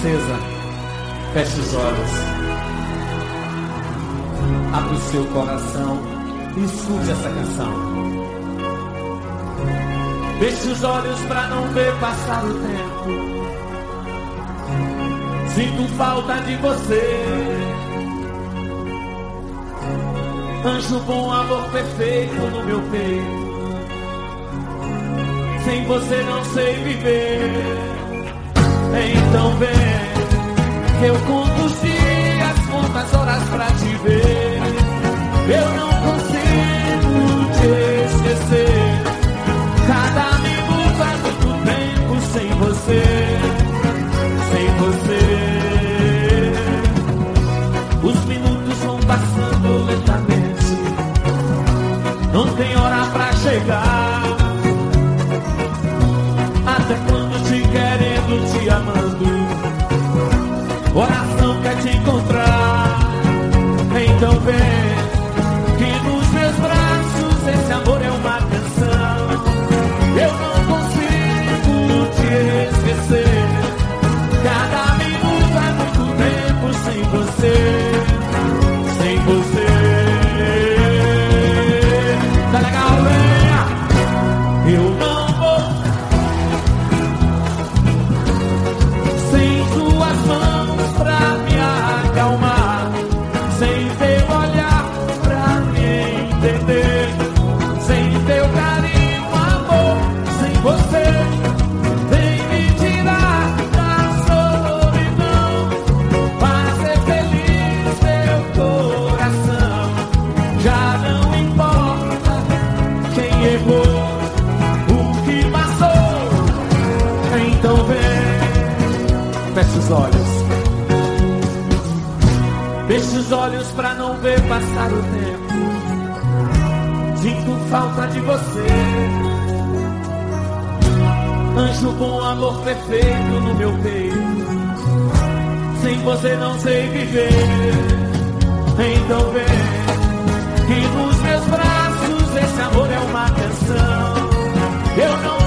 acesa, feche os olhos, abra o seu coração e escute essa canção. Feche os olhos pra não ver passar o tempo. Sinto falta de você, anjo bom, amor perfeito no meu peito. Sem você não sei viver. Então vem, que eu conto os dias, conto as horas pra te ver. Eu não consigo te esquecer. Cada minuto é muito tempo sem você. Sem você. Os minutos vão passando lentamente. Não tem hora pra chegar. Até quando te querendo, te amando, coração quer te encontrar. Então vem, que nos meus braços esse amor é uma canção. Eu não consigo te esquecer. Cada minuto é muito tempo sem você. Sem você. Tá legal, venha. Eu não vou sem suas mãos pra me acalmar, sem teu olhar pra me entender, sem teu carinho, amor, sem você. Vem me tirar da solidão, fazer feliz meu coração. Já não importa quem errou, o que passou. Então vem, feche os olhos. Feche os olhos pra não ver passar o tempo. Sinto falta de você, anjo bom, amor perfeito no meu peito. Sem você não sei viver. Então vem, que nos meus braços esse amor é uma canção. Eu não